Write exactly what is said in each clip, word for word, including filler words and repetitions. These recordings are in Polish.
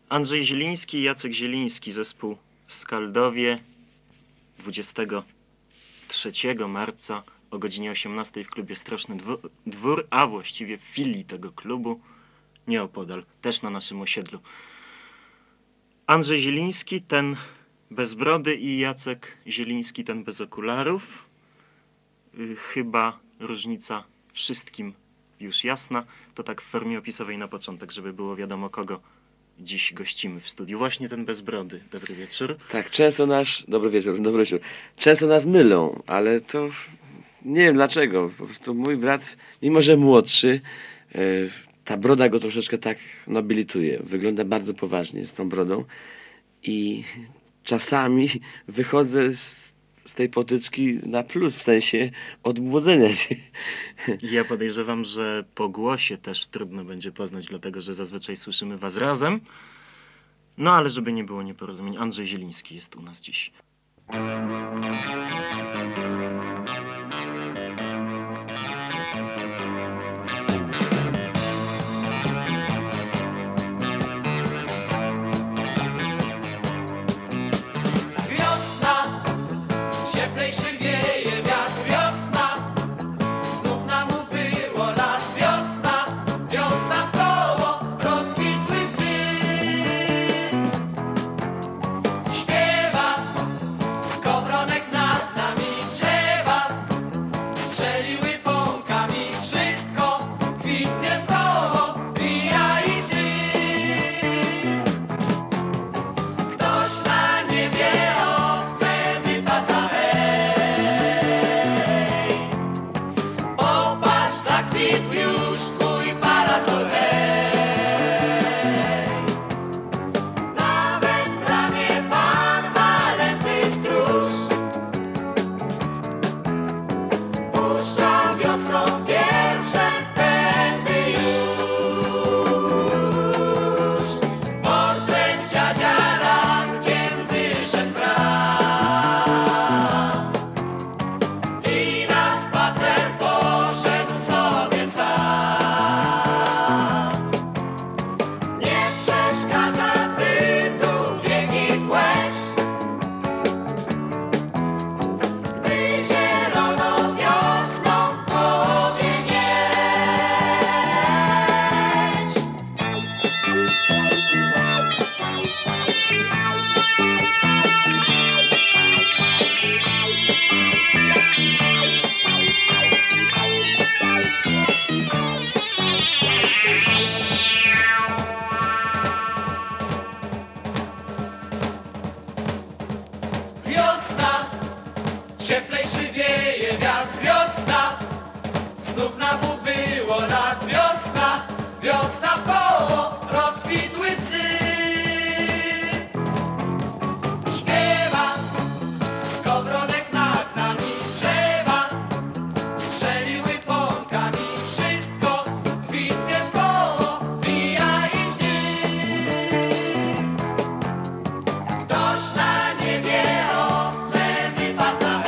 Andrzej Zieliński i Jacek Zieliński, zespół Skaldowie, dwudziestego trzeciego marca o godzinie osiemnastej w klubie Straszny Dwór, a właściwie w filii tego klubu, nieopodal, też na naszym osiedlu. Andrzej Zieliński, ten bez brody, i Jacek Zieliński, ten bez okularów. Yy, chyba różnica wszystkim już jasna. To tak w formie opisowej na początek, żeby było wiadomo, kogo dziś gościmy w studiu. Właśnie ten bez brody. Dobry wieczór. Tak, często nas... Dobry wieczór, dobry wieczór. Często nas mylą, ale to... Nie wiem dlaczego. Po prostu mój brat, mimo że młodszy, e, ta broda go troszeczkę tak nobilituje. Wygląda bardzo poważnie z tą brodą. I czasami wychodzę z, z tej potyczki na plus, w sensie odmłodzenia się. Ja podejrzewam, że po głosie też trudno będzie poznać, dlatego że zazwyczaj słyszymy was razem. No ale żeby nie było nieporozumień, Andrzej Zieliński jest u nas dziś. Cieplejszy wieje wiatr, wiosna. Znów na wół było lat, wiosna. Wiosna w koło, rozkwitły psy. Śpiewa, skowronek nad nami drzewa. Strzeliły pąkami, wszystko kwitnie w koło, pija i ty. Ktoś na niebie owce wypasa.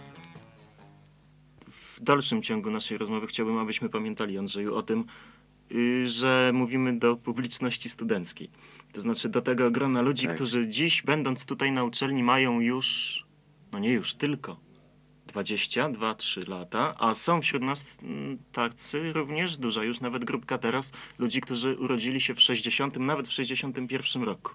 W dalszym ciągu naszej rozmowy chciałbym, abyśmy pamiętali, Andrzeju, o tym, y, że mówimy do publiczności studenckiej. To znaczy do tego grona ludzi, Tak. którzy dziś, będąc tutaj na uczelni, mają już, no nie już, tylko dwadzieścia dwa trzy lata, a są wśród nas mm, tacy również duża już nawet grupka teraz ludzi, którzy urodzili się w sześćdziesiątym, nawet w sześćdziesiątym pierwszym roku.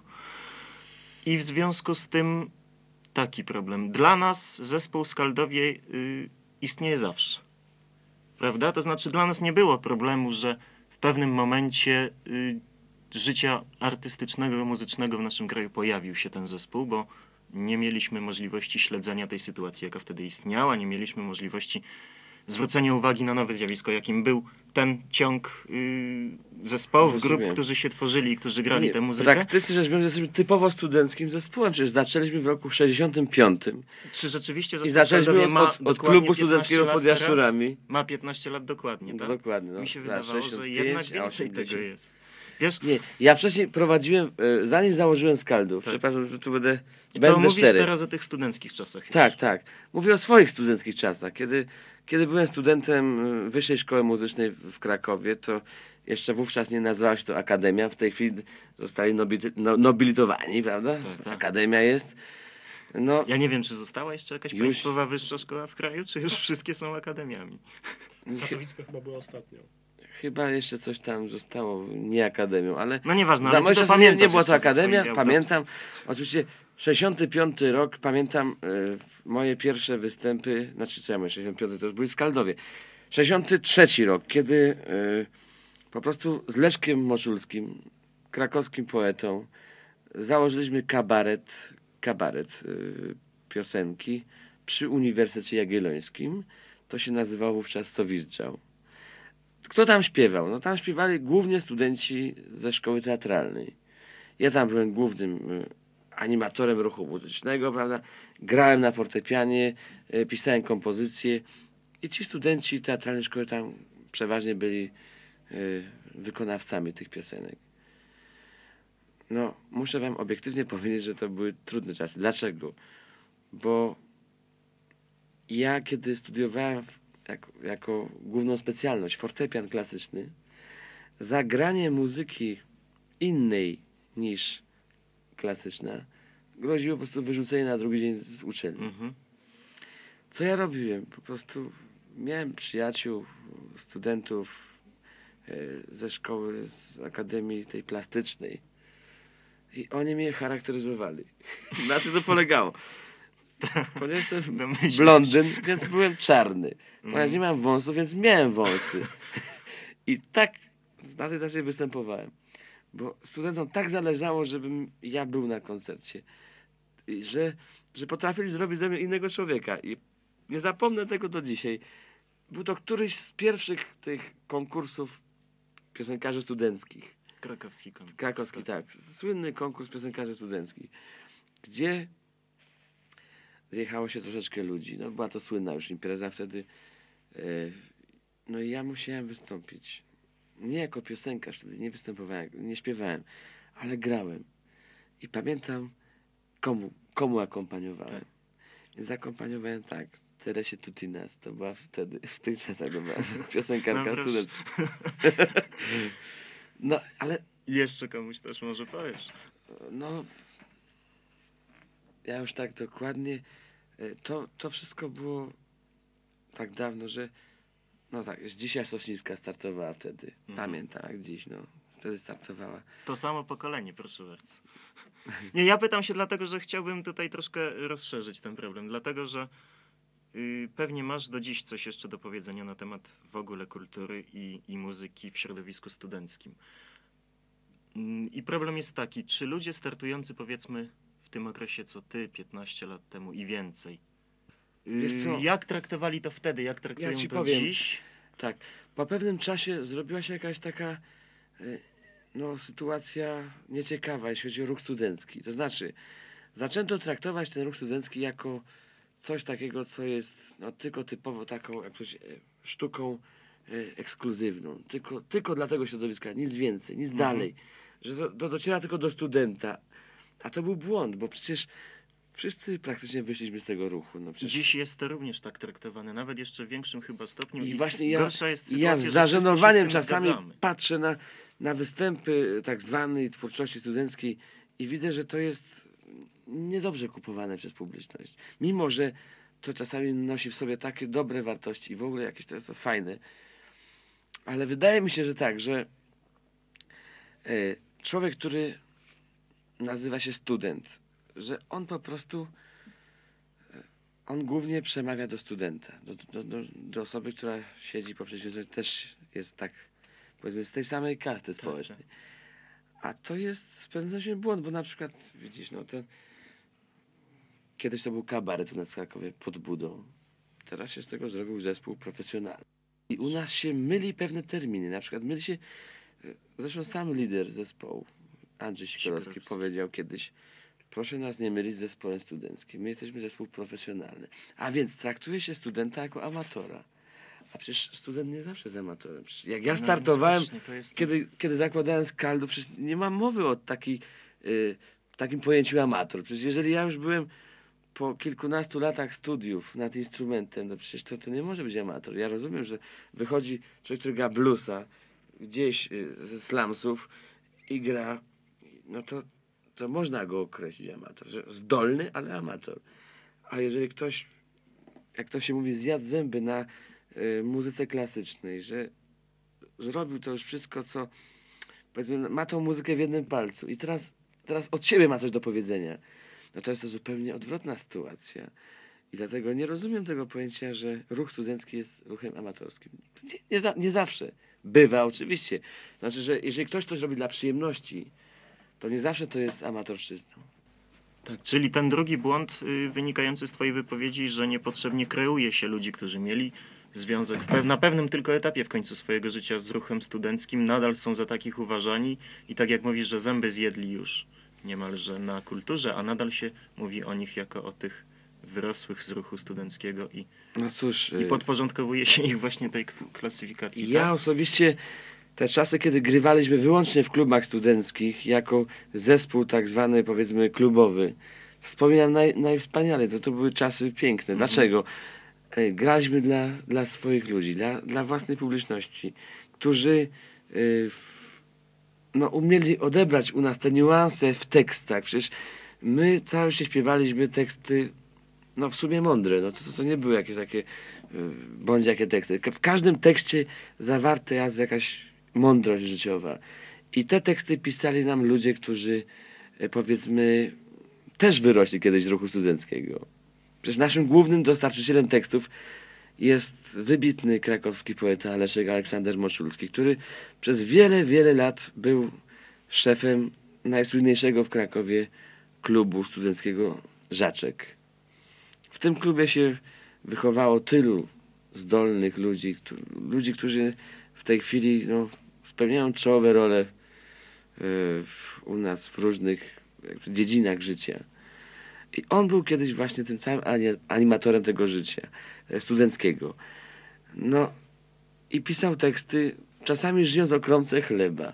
I w związku z tym taki problem. Dla nas zespół Skaldowie y, istnieje zawsze. Prawda? To znaczy dla nas nie było problemu, że w pewnym momencie y, życia artystycznego, muzycznego w naszym kraju pojawił się ten zespół, bo nie mieliśmy możliwości śledzenia tej sytuacji, jaka wtedy istniała, nie mieliśmy możliwości zwrócenia uwagi na nowe zjawisko, jakim był ten ciąg y, zespołów, grup, Rozumiem. którzy się tworzyli i którzy grali Nie, tę muzykę. praktycznie rzecz biorąc, jesteśmy typowo studenckim zespołem. Przecież zaczęliśmy w roku sześćdziesiątym piątym Czy rzeczywiście i zespół zaczęliśmy Skaldowie od, ma od, od dokładnie klubu piętnaście studenckiego lat pod teraz? Jaszczurami. Ma piętnaście lat dokładnie, No, tak? dokładnie. No. Mi się Lat wydawało, że sześćdziesiąt jednak pięć, a więcej tego osiemdziesiąt. jest. Wiesz, Nie, ja wcześniej prowadziłem, e, zanim założyłem Skaldów, Tak. przepraszam, że tu będę, i to będę mówisz szczery. teraz o tych studenckich czasach. już. Tak, tak. Mówię o swoich studenckich czasach. Kiedy, kiedy byłem studentem y, Wyższej Szkoły Muzycznej w w Krakowie, to jeszcze wówczas nie nazywała się to Akademia. W tej chwili zostali nobili- no, nobilitowani, prawda? Tak, tak. Akademia jest. No, Ja nie wiem, czy została jeszcze jakaś Już- państwowa wyższa szkoła w kraju, czy już wszystkie są akademiami. ch- Katowicka chyba była ostatnią. chyba jeszcze coś tam zostało, nie Akademią, ale No nieważne, za ale mojej ty to czasów nie, pamiętasz nie była to jeszcze ze Akademia, swoich pamiętam. autopsji. Oczywiście sześćdziesiąty piąty rok, pamiętam y, moje pierwsze występy, znaczy co ja mówię, sześćdziesiąty piąty to już były Skaldowie. sześćdziesiąty trzeci rok, kiedy y, po prostu z Leszkiem Moczulskim, krakowskim poetą, założyliśmy kabaret, kabaret y, piosenki przy Uniwersytecie Jagiellońskim. To się nazywało wówczas Sowizdżał. Kto tam śpiewał? No tam śpiewali głównie studenci ze szkoły teatralnej. Ja tam byłem głównym y, animatorem ruchu muzycznego, prawda? Grałem na fortepianie, y, pisałem kompozycje i ci studenci teatralnej szkoły tam przeważnie byli y, wykonawcami tych piosenek. No, muszę wam obiektywnie powiedzieć, że to były trudne czasy. Dlaczego? Bo ja kiedy studiowałem w- jako, jako główną specjalność fortepian klasyczny, zagranie muzyki innej niż klasyczna groziło po prostu wyrzucenie na drugi dzień z, z uczelni. Mhm. Co ja robiłem? Po prostu miałem przyjaciół, studentów e, ze szkoły, z akademii tej plastycznej i oni mnie charakteryzowali. Na czym to polegało? Ponieważ jestem Domyślam się. blondyn, więc byłem czarny. Ponieważ Mhm. nie mam wąsów, więc miałem wąsy. I tak na tej zasadzie występowałem. Bo studentom tak zależało, żebym ja był na koncercie. I że, że potrafili zrobić ze mnie innego człowieka. I nie zapomnę tego do dzisiaj. Był to któryś z pierwszych tych konkursów piosenkarzy studenckich. Krakowski konkurs. Krakowski, tak. Słynny konkurs piosenkarzy studenckich. Gdzie zjechało się troszeczkę ludzi. No, była to słynna już impreza wtedy. E, No i ja musiałem wystąpić. Nie jako piosenkarz, wtedy nie występowałem, nie śpiewałem, ale grałem. I pamiętam, komu, komu akompaniowałem. Tak. Więc akompaniowałem tak. Teresie Tutinas, to była wtedy, w tych czasach to była piosenkarka No proszę. studencka. No, ale I jeszcze komuś też może powiesz. no, ja już tak dokładnie, e, to, to wszystko było tak dawno, że no tak, z dzisiaj Sośnicka startowała wtedy. Mhm. Pamiętam jak dziś, no. Wtedy startowała. To samo pokolenie, proszę bardzo. Nie, ja pytam się dlatego, że chciałbym tutaj troszkę rozszerzyć ten problem. Dlatego, że y, pewnie masz do dziś coś jeszcze do powiedzenia na temat w ogóle kultury i, i muzyki w środowisku studenckim. Mm, I problem jest taki, czy ludzie startujący powiedzmy w tym okresie co ty, piętnaście lat temu i więcej, y, Wiesz co? jak traktowali to wtedy, jak traktują ci to powiem. dziś? Tak, po pewnym czasie zrobiła się jakaś taka e, no, sytuacja nieciekawa, jeśli chodzi o ruch studencki. To znaczy, zaczęto traktować ten ruch studencki jako coś takiego, co jest no, tylko typowo taką jak powiedzieć, e, sztuką e, ekskluzywną. Tylko, tylko dla tego środowiska, nic więcej, nic Mhm. dalej. Że to, to dociera tylko do studenta. A to był błąd, bo przecież wszyscy praktycznie wyszliśmy z tego ruchu. No przecież... Dziś jest to również tak traktowane, nawet jeszcze w większym chyba stopniu. I właśnie ja, gorsza jest ja sytuacja, z że zażenowaniem wszyscy się z tym czasami zgadzamy. patrzę na, na występy tak zwanej twórczości studenckiej i widzę, że to jest niedobrze kupowane przez publiczność. Mimo, że to czasami nosi w sobie takie dobre wartości i w ogóle jakieś to jest to fajne. Ale wydaje mi się, że tak, że e, człowiek, który nazywa się student, że on po prostu e, on głównie przemawia do studenta, do, do, do, do osoby, która siedzi po przeciwnej, też jest tak, powiedzmy, z tej samej kasty społecznej. A to jest w pewnym sensie błąd, bo na przykład, widzisz, no to kiedyś to był kabaret u nas w Krakowie pod budą. Teraz się z tego zrobił zespół profesjonalny. I u nas się myli pewne terminy. Na przykład myli się, zresztą sam lider zespołu, Andrzej Sikorowski, Sikorowski. powiedział kiedyś: proszę nas nie mylić z zespołem studenckim. My jesteśmy zespół profesjonalny. A więc traktuje się studenta jako amatora. A przecież student nie zawsze jest amatorem. Przecież jak ja No, startowałem, właśnie, to jest... kiedy, kiedy zakładałem Skaldu, przecież nie ma mowy o takiej, y, takim pojęciu amator. Przecież jeżeli ja już byłem po kilkunastu latach studiów nad instrumentem, no przecież to, to nie może być amator. Ja rozumiem, że wychodzi człowiek, który gra bluesa gdzieś y, ze slumsów i gra, no to, to można go określić amator. Że zdolny, ale amator. A jeżeli ktoś, jak to się mówi, zjadł zęby na y, muzyce klasycznej, że zrobił to już wszystko, co, powiedzmy, ma tą muzykę w jednym palcu i teraz, teraz od siebie ma coś do powiedzenia, no to jest to zupełnie odwrotna sytuacja. I dlatego nie rozumiem tego pojęcia, że ruch studencki jest ruchem amatorskim. Nie, nie, za, nie zawsze. Bywa oczywiście. Znaczy, że jeżeli ktoś coś robi dla przyjemności, to nie zawsze to jest amatorszczyzną. Tak, czyli ten drugi błąd y, wynikający z twojej wypowiedzi, że niepotrzebnie kreuje się ludzi, którzy mieli związek w pew- na pewnym tylko etapie w końcu swojego życia z ruchem studenckim, nadal są za takich uważani i tak jak mówisz, że zęby zjedli już niemalże na kulturze, a nadal się mówi o nich jako o tych wyrosłych z ruchu studenckiego i, No cóż, i podporządkowuje się ich właśnie tej k- klasyfikacji. ja tak? osobiście te czasy, kiedy grywaliśmy wyłącznie w klubach studenckich, jako zespół tak zwany, powiedzmy, klubowy, wspominam naj, najwspanialej. To, to były czasy piękne. Dlaczego? E, Graliśmy dla, dla swoich ludzi, dla, dla własnej publiczności, którzy y, no, umieli odebrać u nas te niuanse w tekstach. Przecież my cały się śpiewaliśmy teksty, no w sumie mądre. No, to, to nie były jakieś takie y, bądź jakie teksty. W każdym tekście zawarta jest jakaś mądrość życiowa. I te teksty pisali nam ludzie, którzy e, powiedzmy też wyrośli kiedyś z ruchu studenckiego. Przecież naszym głównym dostarczycielem tekstów jest wybitny krakowski poeta Leszek Aleksander Moczulski, który przez wiele, wiele lat był szefem najsłynniejszego w Krakowie klubu studenckiego Żaczek. W tym klubie się wychowało tylu zdolnych ludzi, którzy, ludzi, którzy w tej chwili no, spełniają czołowe role y, w, u nas w różnych jakby dziedzinach życia. I on był kiedyś właśnie tym całym ani- animatorem tego życia e, studenckiego. No i pisał teksty, czasami żyjąc o kromce chleba.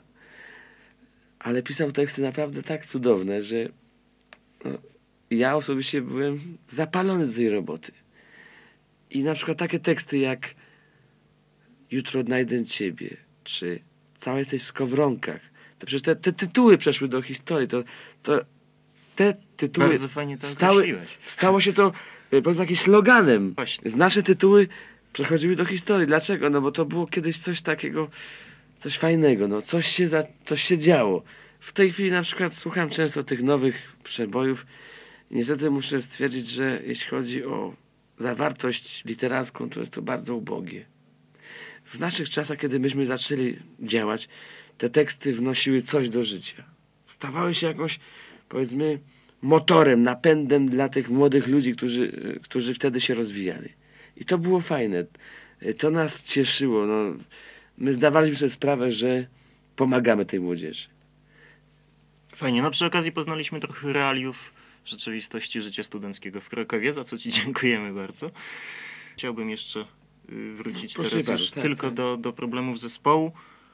Ale pisał teksty naprawdę tak cudowne, że no, ja osobiście byłem zapalony do tej roboty. I na przykład takie teksty jak Jutro odnajdę ciebie, czy Cała jesteś w skowronkach. To przecież te, te tytuły przeszły do historii. To, to te tytuły Bardzo fajnie to stały, określiłeś. stało się to, e, powiedzmy, jakimś sloganem. Właśnie. Z nasze tytuły przechodziły do historii. Dlaczego? No bo to było kiedyś coś takiego, coś fajnego, no coś się, za, coś się działo. W tej chwili na przykład słucham często tych nowych przebojów i niestety muszę stwierdzić, że jeśli chodzi o zawartość literacką, to jest to bardzo ubogie. W naszych czasach, kiedy myśmy zaczęli działać, te teksty wnosiły coś do życia. Stawały się jakąś, powiedzmy, motorem, napędem dla tych młodych ludzi, którzy, którzy wtedy się rozwijali. I to było fajne. To nas cieszyło. No, my zdawaliśmy sobie sprawę, że pomagamy tej młodzieży. Fajnie. No przy okazji poznaliśmy trochę realiów rzeczywistości życia studenckiego w Krakowie, za co ci dziękujemy bardzo. Chciałbym jeszcze y, wrócić Proszę teraz bardzo, już tak, tylko tak. Do, do problemów zespołu.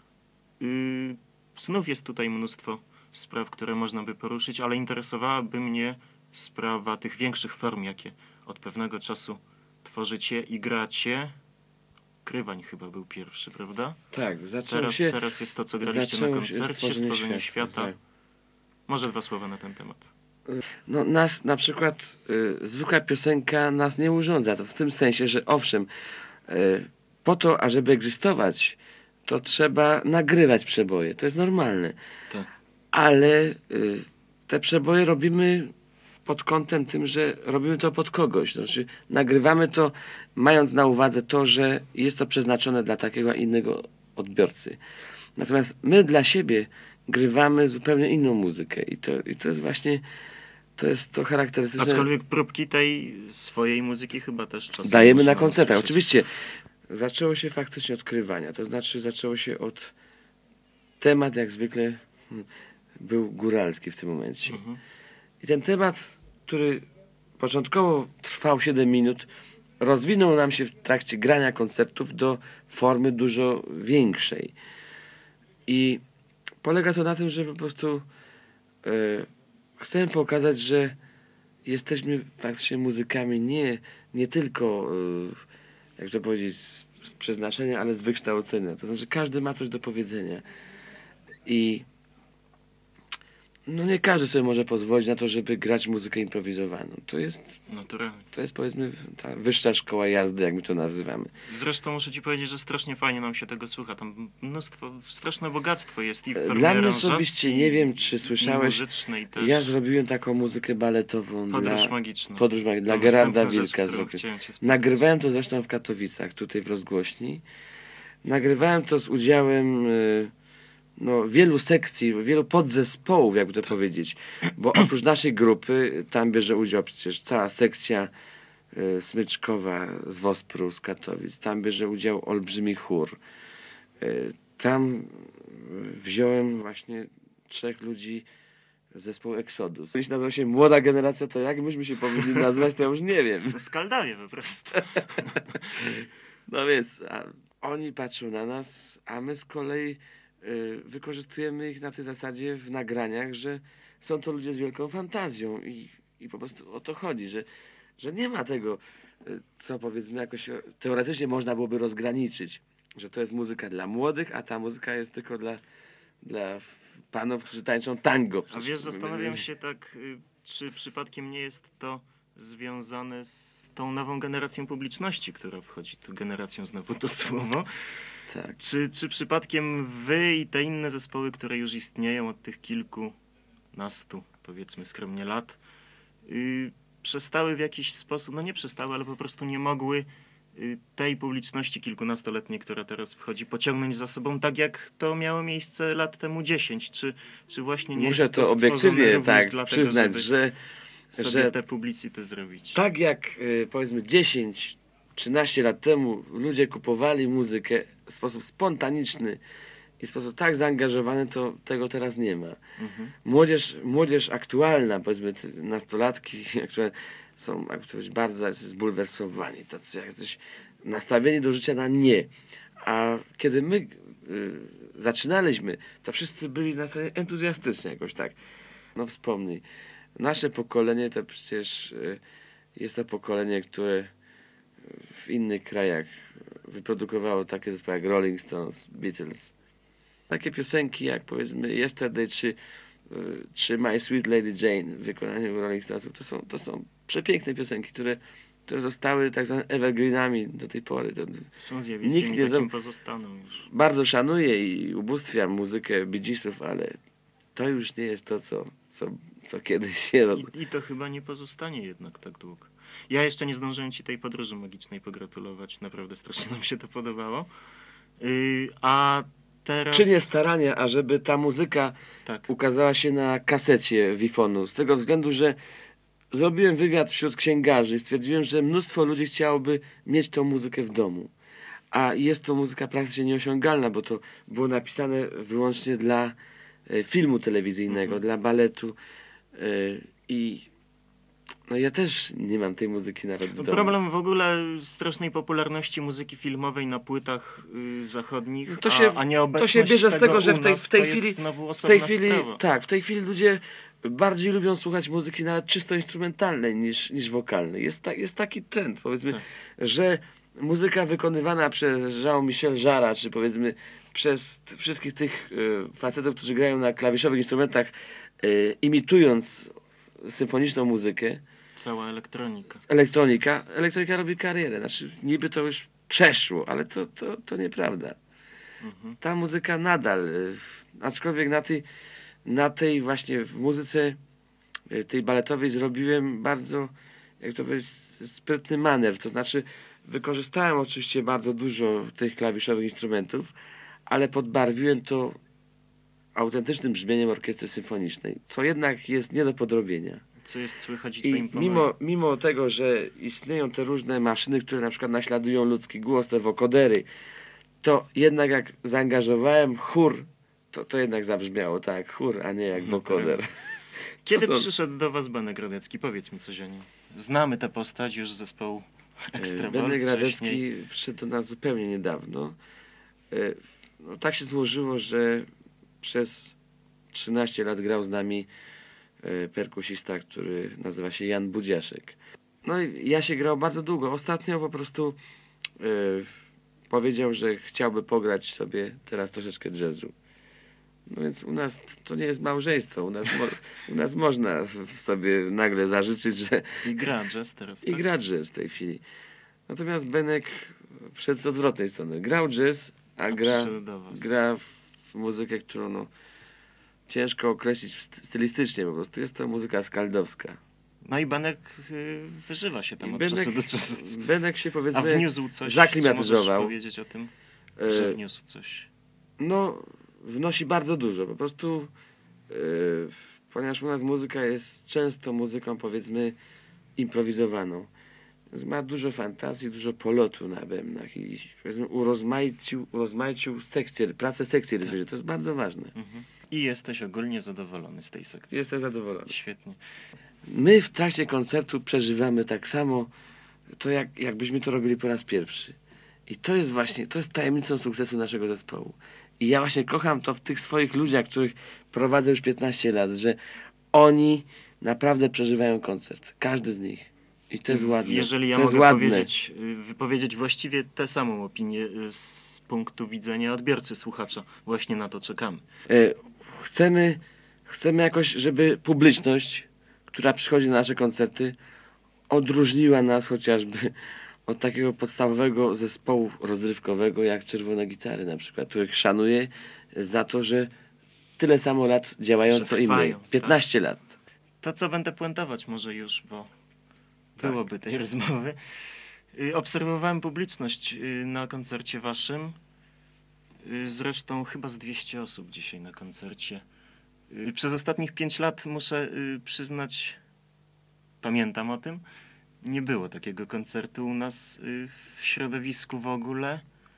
Y, znów jest tutaj mnóstwo spraw, które można by poruszyć, ale interesowałaby mnie sprawa tych większych form, jakie od pewnego czasu tworzycie i gracie. Krywań chyba był pierwszy, prawda? Tak, zaczęło Teraz, się... teraz jest to, co graliście na zaczęło się koncercie, Stworzenie Stworzenie Świata, Świata. tak. Może dwa słowa na ten temat. No nas na przykład y, zwykła piosenka nas nie urządza. To w tym sensie, że owszem, y, po to, ażeby egzystować, to trzeba nagrywać przeboje. To jest normalne. Tak. Ale y, te przeboje robimy pod kątem tym, że robimy to pod kogoś. Znaczy, nagrywamy to mając na uwadze to, że jest to przeznaczone dla takiego a innego odbiorcy. Natomiast my dla siebie grywamy zupełnie inną muzykę i to, i to jest właśnie to jest to charakterystyczne. Aczkolwiek próbki tej swojej muzyki chyba też czasem Dajemy na można koncertach. usłyszeć. Oczywiście zaczęło się faktycznie od krywania. To znaczy zaczęło się od temat jak zwykle hmm, był góralski w tym momencie. Mhm. I ten temat, który początkowo trwał siedem minut, rozwinął nam się w trakcie grania koncertów do formy dużo większej. I polega to na tym, że po prostu e, chcemy pokazać, że jesteśmy faktycznie muzykami nie, nie tylko, e, jak to powiedzieć, z, z przeznaczenia, ale z wykształcenia. To znaczy każdy ma coś do powiedzenia. I no nie każdy sobie może pozwolić na to, żeby grać muzykę improwizowaną. To jest, Naturalnie. to jest powiedzmy ta wyższa szkoła jazdy, jak my to nazywamy. Zresztą muszę ci powiedzieć, że strasznie fajnie nam się tego słucha. Tam mnóstwo, straszne bogactwo jest i w formie Dla mnie aranżacji, osobiście, nie wiem czy i słyszałeś, muzycznej też. ja zrobiłem taką muzykę baletową Podróż dla, magiczna. podróż magiczna, dla To Gerarda następna rzecz, Wilka. którą Zrobiłem. chciałem cię spytać. Nagrywałem to zresztą w Katowicach, tutaj w rozgłośni. Nagrywałem to z udziałem y, no, wielu sekcji, wielu podzespołów, jakby to powiedzieć. Bo oprócz naszej grupy, tam bierze udział przecież cała sekcja y, smyczkowa z Wospru, z Katowic. Tam bierze udział olbrzymi chór. Y, tam y, wziąłem właśnie trzech ludzi z zespołu Exodus. Jeśli nazywa się Młoda Generacja, to jak myśmy się powinni nazwać, to ja już nie wiem. Skaldawie po prostu. No więc a oni patrzą na nas, a my z kolei y, wykorzystujemy ich na tej zasadzie w nagraniach, że są to ludzie z wielką fantazją i, i po prostu o to chodzi, że, że nie ma tego, y, co powiedzmy jakoś o- teoretycznie można byłoby rozgraniczyć, że to jest muzyka dla młodych, a ta muzyka jest tylko dla, dla panów, którzy tańczą tango. A Przecież wiesz, my- zastanawiam się tak, y, czy przypadkiem nie jest to związane z tą nową generacją publiczności, która wchodzi, tu generacją znowu to słowo. Tak. Czy, czy przypadkiem wy i te inne zespoły, które już istnieją od tych kilkunastu, powiedzmy skromnie, lat, y, przestały w jakiś sposób, no nie przestały, ale po prostu nie mogły y, tej publiczności kilkunastoletniej, która teraz wchodzi, pociągnąć za sobą, tak jak to miało miejsce lat temu dziesięć? Czy, czy właśnie nie Muszę jest to to stworzone obiektywnie również tak dlatego, przyznać, żeby że, sobie że tę publicytę zrobić? tak jak y, powiedzmy dziesięć trzynaście lat temu ludzie kupowali muzykę w sposób spontaniczny i w sposób tak zaangażowany, to tego teraz nie ma. Mhm. Młodzież, młodzież aktualna, powiedzmy te nastolatki, które są jak to powiedzieć, bardzo zbulwersowani, tacy jak coś nastawieni do życia na nie. A kiedy my y, zaczynaliśmy, to wszyscy byli nastawieni entuzjastycznie jakoś tak. No wspomnij, nasze pokolenie to przecież y, jest to pokolenie, które w innych krajach wyprodukowało takie zespoły jak Rolling Stones, Beatles. Takie piosenki jak powiedzmy Yesterday czy, y, czy My Sweet Lady Jane w wykonaniu Rolling Stonesów to są, to są przepiękne piosenki, które, które zostały tak zwanymi evergreenami do tej pory. To, Są zjawiskiem Nikt i nie takim zro- pozostaną już. bardzo szanuję i ubóstwiam muzykę Bee Geesów, ale to już nie jest to, co, co, co kiedyś się robi. I, I to chyba nie pozostanie jednak tak długo. Ja jeszcze nie zdążyłem ci tej podróży magicznej pogratulować. Naprawdę strasznie nam się to podobało. Yy, a teraz... Czynię starania, ażeby ta muzyka Tak. ukazała się na kasecie Wifonu. Z tego względu, że zrobiłem wywiad wśród księgarzy i stwierdziłem, że mnóstwo ludzi chciałoby mieć tą muzykę w domu. A jest to muzyka praktycznie nieosiągalna, bo to było napisane wyłącznie dla e, filmu telewizyjnego, Mhm. dla baletu. E, I no ja też nie mam tej muzyki nawet w To domu. problem w ogóle strasznej popularności muzyki filmowej na płytach y, zachodnich, To się- a, a nieobecność to się bierze z tego, że u w tej- nas w tej to jest chwili- znowu W tej osobna chwili, sprawa. tak, w tej chwili ludzie bardziej lubią słuchać muzyki nawet czysto instrumentalnej niż, niż wokalnej. Jest, ta, jest taki trend, powiedzmy, Tak. że muzyka wykonywana przez Jean-Michel Jarra, czy powiedzmy przez t- wszystkich tych y, facetów, którzy grają na klawiszowych instrumentach, y, imitując symfoniczną muzykę, Cała elektronika. elektronika, elektronika robi karierę. Znaczy, niby to już przeszło, ale to, to, to nieprawda. Mhm. Ta muzyka nadal, y, aczkolwiek na tej, na tej właśnie w muzyce y, tej baletowej zrobiłem bardzo, jak to powiedzieć, sprytny manewr. To znaczy, wykorzystałem oczywiście bardzo dużo tych klawiszowych instrumentów, ale podbarwiłem to autentycznym brzmieniem orkiestry symfonicznej, co jednak jest nie do podrobienia. Co jest słychać i co I imponuje. mimo, mimo tego, że istnieją te różne maszyny, które na przykład naśladują ludzki głos, te wokodery, to jednak jak zaangażowałem chór, to, to jednak zabrzmiało tak, chór, a nie jak No wokoder. Kiedy to są- przyszedł do was Benek Radecki? Powiedz mi coś o nim. Znamy tę postać już z zespołu Extra Ball Benek wcześniej. Radecki przyszedł do nas zupełnie niedawno. E, No, tak się złożyło, że przez trzynaście lat grał z nami e, perkusista, który nazywa się Jan Budziaszek. No i ja się grał bardzo długo. Ostatnio po prostu e, powiedział, że chciałby pograć sobie teraz troszeczkę jazzu. No więc u nas to nie jest małżeństwo. U nas, mo- u nas można w- sobie nagle zażyczyć, że I gra jazz teraz, i tak? gra jazz w tej chwili. Natomiast Benek wszedł z odwrotnej strony. Grał jazz, a, A gra, przyszedł do was. gra w muzykę, którą no, ciężko określić st- stylistycznie. Po prostu jest to muzyka skaldowska. No i Benek y, wyżywa się tam I od Benek, czasu do czasu. Benek się A powiedzmy wniósł coś? zaklimatyzował. Co możesz powiedzieć o tym, e, że wniósł coś? No, wnosi bardzo dużo. Po prostu, e, ponieważ u nas muzyka jest często muzyką, powiedzmy, improwizowaną. Więc ma dużo fantazji, dużo polotu na bębnach i powiedzmy, urozmaicił, urozmaicił sekcję, pracę sekcji rytmicznej. To jest bardzo ważne. Mhm. I jesteś ogólnie zadowolony z tej sekcji. Jestem zadowolony. Świetnie. My w trakcie koncertu przeżywamy tak samo to, jak, jakbyśmy to robili po raz pierwszy. I to jest właśnie, to jest tajemnicą sukcesu naszego zespołu. I ja właśnie kocham to w tych swoich ludziach, których prowadzę już piętnaście lat, że oni naprawdę przeżywają koncert. Każdy z nich. I to jest ładne. Jeżeli ja to jest mogę ładne. powiedzieć, y, wypowiedzieć właściwie tę samą opinię y, z punktu widzenia odbiorcy, słuchacza. Właśnie na to czekamy. E, chcemy, chcemy jakoś, żeby publiczność, która przychodzi na nasze koncerty, odróżniła nas chociażby od takiego podstawowego zespołu rozrywkowego jak Czerwone Gitary na przykład, których szanuję za to, że tyle samo lat działają Że co i my. trwają, piętnaście lat. To co będę puentować może już, bo Tak. byłoby tej rozmowy. Y, Obserwowałem publiczność y, na koncercie waszym. Y, Zresztą chyba z dwieście osób dzisiaj na koncercie. Y, Przez ostatnich pięć lat muszę y, przyznać, pamiętam o tym, nie było takiego koncertu u nas y, w środowisku w ogóle.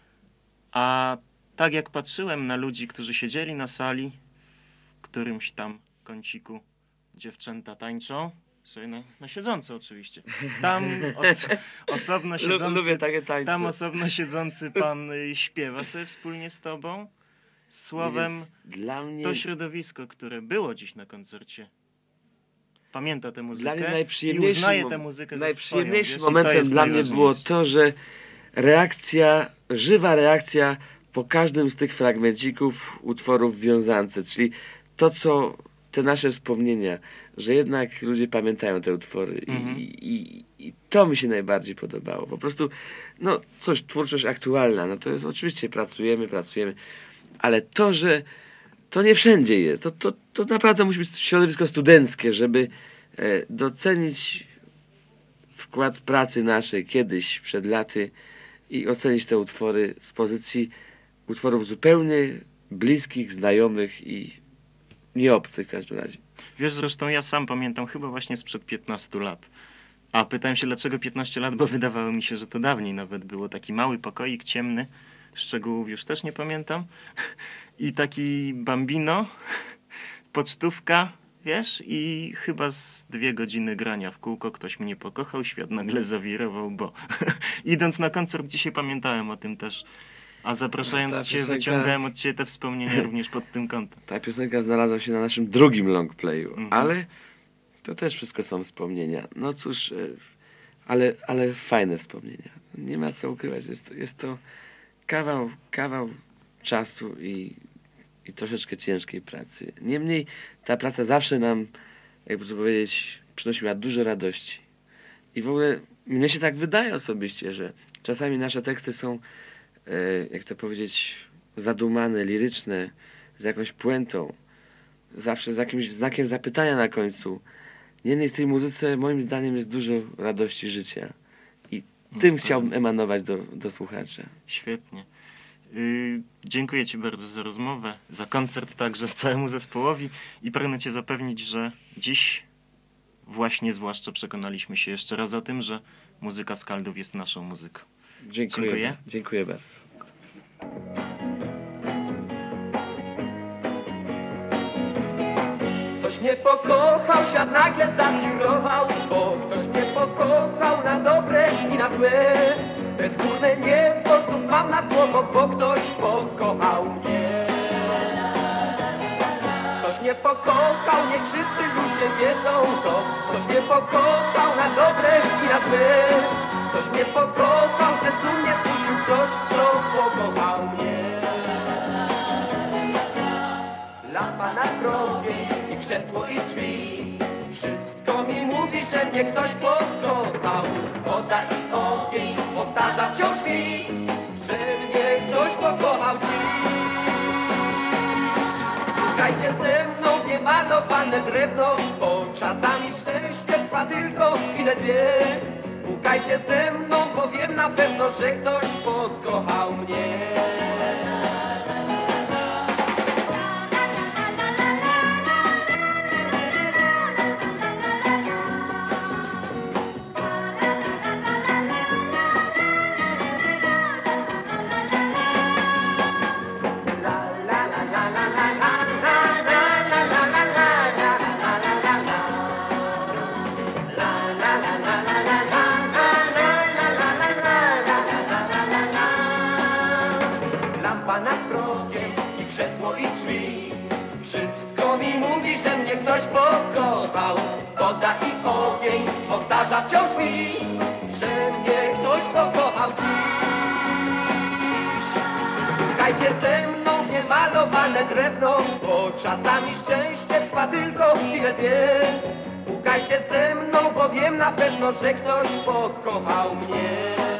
A tak jak patrzyłem na ludzi, którzy siedzieli na sali, w którymś tam kąciku dziewczęta tańczą, sobie na, na siedząco oczywiście. Tam os, osobno siedzący, takie tańce. tam osobno siedzący pan y, śpiewa sobie wspólnie z tobą. Słowem, Więc dla mnie, to środowisko, które było dziś na koncercie, pamięta tę dla mnie muzykę i najprzyjemniejszym, uznaje mom- tę muzykę za najprzyjemniejszym swoją. Wiesz? I to momentem jest dla mnie było najważniejsze. to, że reakcja, żywa reakcja po każdym z tych fragmencików utworów wiązance, czyli to, co te nasze wspomnienia, że jednak ludzie pamiętają te utwory Mhm. I, i, i to mi się najbardziej podobało. Po prostu, no coś, twórczość aktualna, no to jest oczywiście pracujemy, pracujemy, ale to, że to nie wszędzie jest, to, to, to naprawdę musi być środowisko studenckie, żeby e, docenić wkład pracy naszej kiedyś, przed laty i ocenić te utwory z pozycji utworów zupełnie bliskich, znajomych i nieobcych w każdym razie. Wiesz, zresztą ja sam pamiętam chyba właśnie sprzed piętnastu lat. A pytałem się, dlaczego piętnaście lat, bo wydawało mi się, że to dawniej nawet było. Taki mały pokoik ciemny, szczegółów już też nie pamiętam. I taki bambino, pocztówka, wiesz, i chyba z dwie godziny grania w kółko ktoś mnie pokochał, świat nagle zawirował, bo idąc na koncert dzisiaj pamiętałem o tym też. A zapraszając Ta cię, piosenka- wyciągałem od ciebie te wspomnienia również pod tym kątem. Ta piosenka znalazła się na naszym drugim longplayu, Mhm. ale to też wszystko są wspomnienia. No cóż, e, ale, ale fajne wspomnienia. Nie ma co ukrywać. Jest, to- jest to kawał, kawał czasu i, i troszeczkę ciężkiej pracy. Niemniej ta praca zawsze nam, jakby to powiedzieć, przynosiła dużo radości. I w ogóle mnie się tak wydaje osobiście, że czasami nasze teksty są, e, jak to powiedzieć, zadumane, liryczne, z jakąś puentą, zawsze z jakimś znakiem zapytania na końcu. Niemniej w tej muzyce moim zdaniem jest dużo radości życia. I tym Mhm. chciałbym emanować do, do słuchacza. Świetnie. Yy, dziękuję ci bardzo za rozmowę, za koncert także całemu zespołowi i pragnę cię zapewnić, że dziś właśnie zwłaszcza przekonaliśmy się jeszcze raz o tym, że muzyka Skaldów jest naszą muzyką. Dziękuję. Dziękuję. ba- Dziękuję bardzo. Ktoś mnie pokochał, świat nagle zawirował, bo ktoś mnie pokochał na dobre i na złe. Bezgórne niebo znów mam nad głową, bo ktoś pokochał mnie. Ktoś mnie pokochał, niech wszyscy ludzie wiedzą to. Ktoś mnie pokochał na dobre i na złe. Ktoś mnie pokochał, ze snu mnie zbudził ktoś, kto pokochał mnie. Lampa na grobie i krzesło i drzwi. Wszystko mi mówi, że mnie ktoś pokochał. Woda i ogień powtarza wciąż mi, że mnie ktoś pokochał dziś. Szukajcie ze mną w niemalowane drewno, bo czasami szczęście trwa tylko chwilę dwie. Pukajcie ze mną, bo wiem na pewno, że ktoś pokochał mnie. Lampa nad progiem i krzesło i drzwi. Wszystko mi mówi, że mnie ktoś pokochał. Woda i ogień powtarza wciąż mi, że mnie ktoś pokochał dziś. Szukajcie ze mną w niemalowane drewno, bo czasami szczęście trwa tylko chwilę dwie. Pukajcie ze mną, bo wiem na pewno, że ktoś pokochał mnie.